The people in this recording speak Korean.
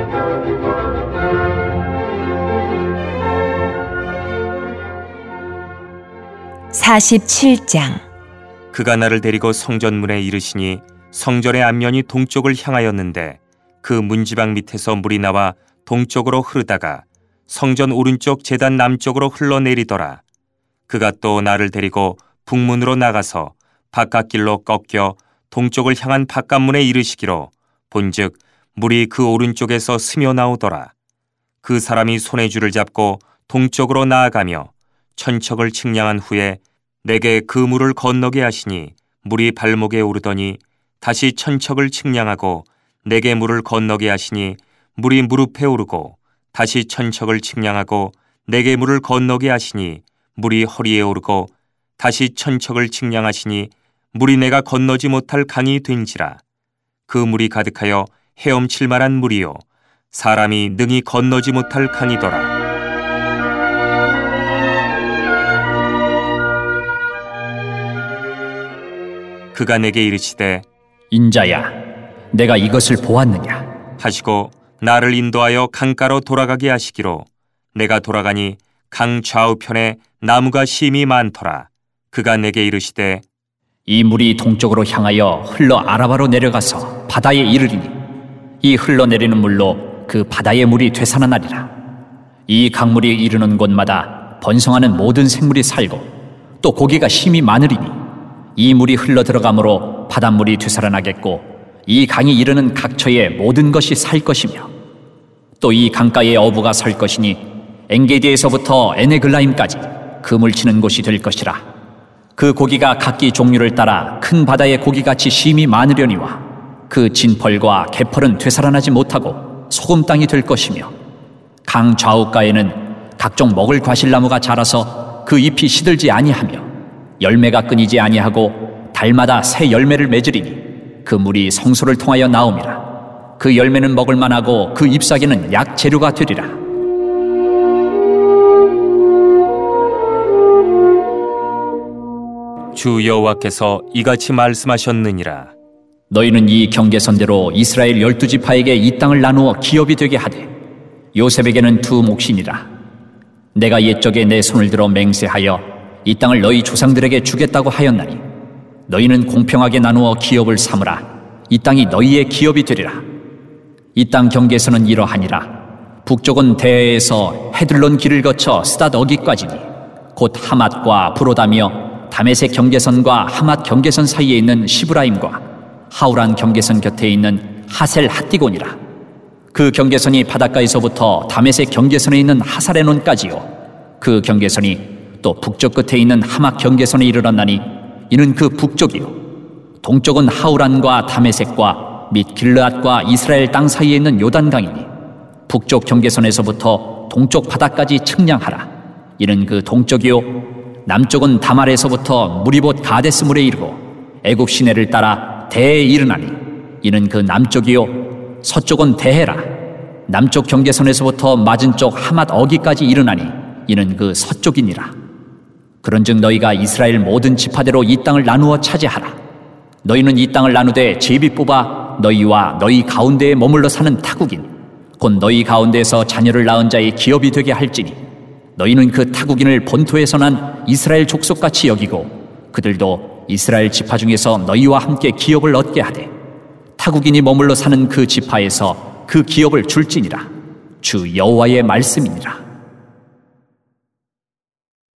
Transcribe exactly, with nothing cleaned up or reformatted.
사십칠 장. 그가 나를 데리고 성전문에 이르시니 성전의 앞면이 동쪽을 향하였는데 그 문지방 밑에서 물이 나와 동쪽으로 흐르다가 성전 오른쪽 제단 남쪽으로 흘러내리더라. 그가 또 나를 데리고 북문으로 나가서 바깥길로 꺾여 동쪽을 향한 바깥문에 이르시기로 본즉 물이 그 오른쪽에서 스며 나오더라. 그 사람이 손에 줄을 잡고 동쪽으로 나아가며 천척을 측량한 후에 내게 그 물을 건너게 하시니 물이 발목에 오르더니 다시 천척을 측량하고 내게 물을 건너게 하시니 물이 무릎에 오르고 다시 천척을 측량하고 내게 물을 건너게 하시니 물이 허리에 오르고 다시 천척을 측량하시니 물이 내가 건너지 못할 강이 된지라. 그 물이 가득하여 헤엄칠 만한 물이요 사람이 능히 건너지 못할 강이더라. 그가 내게 이르시되 인자야, 내가 이것을 보았느냐 하시고 나를 인도하여 강가로 돌아가게 하시기로 내가 돌아가니 강 좌우편에 나무가 심이 많더라. 그가 내게 이르시되 이 물이 동쪽으로 향하여 흘러 아라바로 내려가서 바다에 이르리니 이 흘러내리는 물로 그 바다의 물이 되살아나리라. 이 강물이 이르는 곳마다 번성하는 모든 생물이 살고 또 고기가 심이 많으리니 이 물이 흘러 들어가므로 바닷물이 되살아나겠고 이 강이 이르는 각처에 모든 것이 살 것이며 또 이 강가에 어부가 설 것이니 엔게디에서부터 에네글라임까지 그물 치는 곳이 될 것이라. 그 고기가 각기 종류를 따라 큰 바다의 고기같이 심이 많으려니와 그 진펄과 개펄은 되살아나지 못하고 소금 땅이 될 것이며 강 좌우가에는 각종 먹을 과실나무가 자라서 그 잎이 시들지 아니하며 열매가 끊이지 아니하고 달마다 새 열매를 맺으리니 그 물이 성소를 통하여 나옴이라. 그 열매는 먹을 만하고 그 잎사귀는 약 재료가 되리라. 주 여호와께서 이같이 말씀하셨느니라. 너희는 이 경계선대로 이스라엘 열두 지파에게 이 땅을 나누어 기업이 되게 하되 요셉에게는 두 몫이니라. 내가 옛적에 내 손을 들어 맹세하여 이 땅을 너희 조상들에게 주겠다고 하였나니 너희는 공평하게 나누어 기업을 삼으라. 이 땅이 너희의 기업이 되리라. 이 땅 경계선은 이러하니라. 북쪽은 대에서 헤들론 길을 거쳐 스닷 어기까지니 곧 하맛과 브로다며 다메섹 경계선과 하맛 경계선 사이에 있는 시브라임과 하우란 경계선 곁에 있는 하셀 핫디곤이라. 그 경계선이 바닷가에서부터 다메섹 경계선에 있는 하사레논까지요. 그 경계선이 또 북쪽 끝에 있는 하맛 경계선에 이르렀나니 이는 그 북쪽이요 동쪽은 하우란과 다메섹과 및 길르앗과 이스라엘 땅 사이에 있는 요단강이니 북쪽 경계선에서부터 동쪽 바다까지 측량하라. 이는 그 동쪽이요 남쪽은 다말에서부터 무리봇 가데스 물에 이르고 애굽 시내를 따라 대에 이르나니 이는 그 남쪽이요 서쪽은 대해라. 남쪽 경계선에서부터 맞은 쪽 하맛 어기까지 이르나니 이는 그 서쪽이니라. 그런즉 너희가 이스라엘 모든 지파대로 이 땅을 나누어 차지하라. 너희는 이 땅을 나누되 제비 뽑아 너희와 너희 가운데에 머물러 사는 타국인 곧 너희 가운데에서 자녀를 낳은 자의 기업이 되게 할지니 너희는 그 타국인을 본토에서 난 이스라엘 족속같이 여기고 그들도 이스라엘 지파 중에서 너희와 함께 기업을 얻게 하되 타국인이 머물러 사는 그 지파에서 그 기업을 줄지니라. 주 여호와의 말씀이니라.